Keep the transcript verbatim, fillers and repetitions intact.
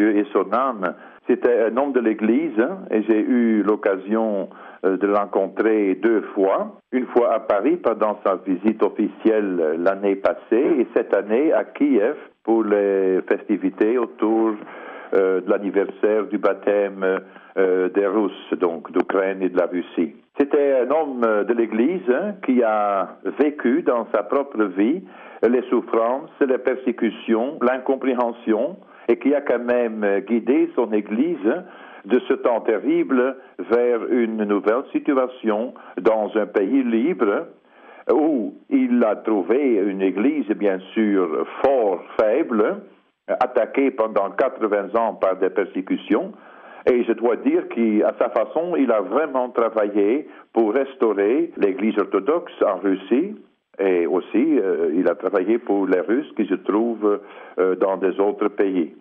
Dieu et son âme. C'était un homme de l'Église hein, et j'ai eu l'occasion euh, de le rencontrer deux fois. Une fois à Paris pendant sa visite officielle euh, l'année passée et cette année à Kiev pour les festivités autour euh, de l'anniversaire du baptême euh, des Russes, donc d'Ukraine et de la Russie. C'était un homme de l'Église hein, qui a vécu dans sa propre vie les souffrances, les persécutions, l'incompréhension, et qui a quand même guidé son Église de ce temps terrible vers une nouvelle situation dans un pays libre où il a trouvé une Église bien sûr fort faible, attaquée pendant quatre-vingts ans par des persécutions. Et je dois dire qu'à sa façon, il a vraiment travaillé pour restaurer l'Église orthodoxe en Russie. Et aussi, euh, il a travaillé pour les Russes qui se trouvent euh, dans des autres pays.